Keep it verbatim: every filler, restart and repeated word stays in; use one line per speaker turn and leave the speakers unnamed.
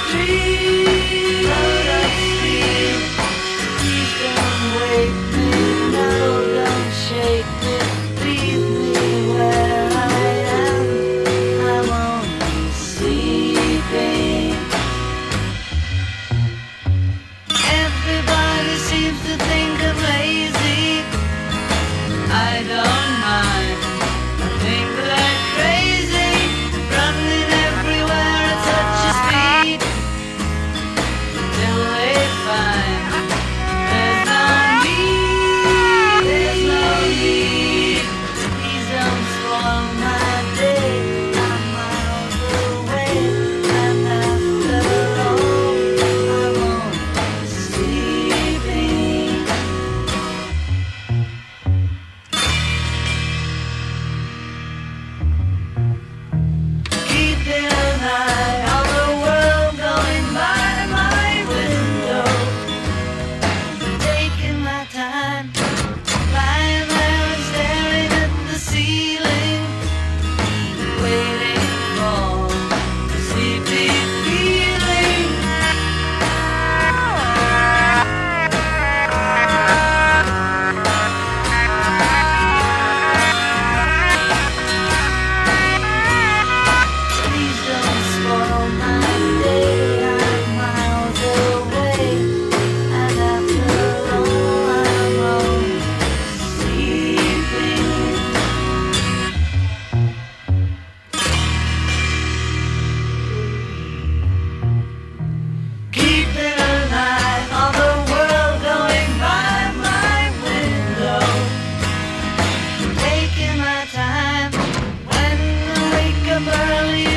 stream, soda stream. Please don't wake me, no, don't shake me. Leave me where I am. I'm only sleeping. Everybody seems to think I'm lazy. I don't mind. I think that I'm crazy, running everywhere at such a speed, till they find there's no need, there's no need. Please don't spoil my day. I'm miles away, and after all, I'm only sleeping. Keeping an eye on the world going by my window, taking my time, lying there and staring at the ceiling, waiting for a sleepy feeling. Please don't spoil my day. I'm miles away, and after all, I'm only sleeping. Keeping an eye on the world going by my window, taking my time. When I wake up early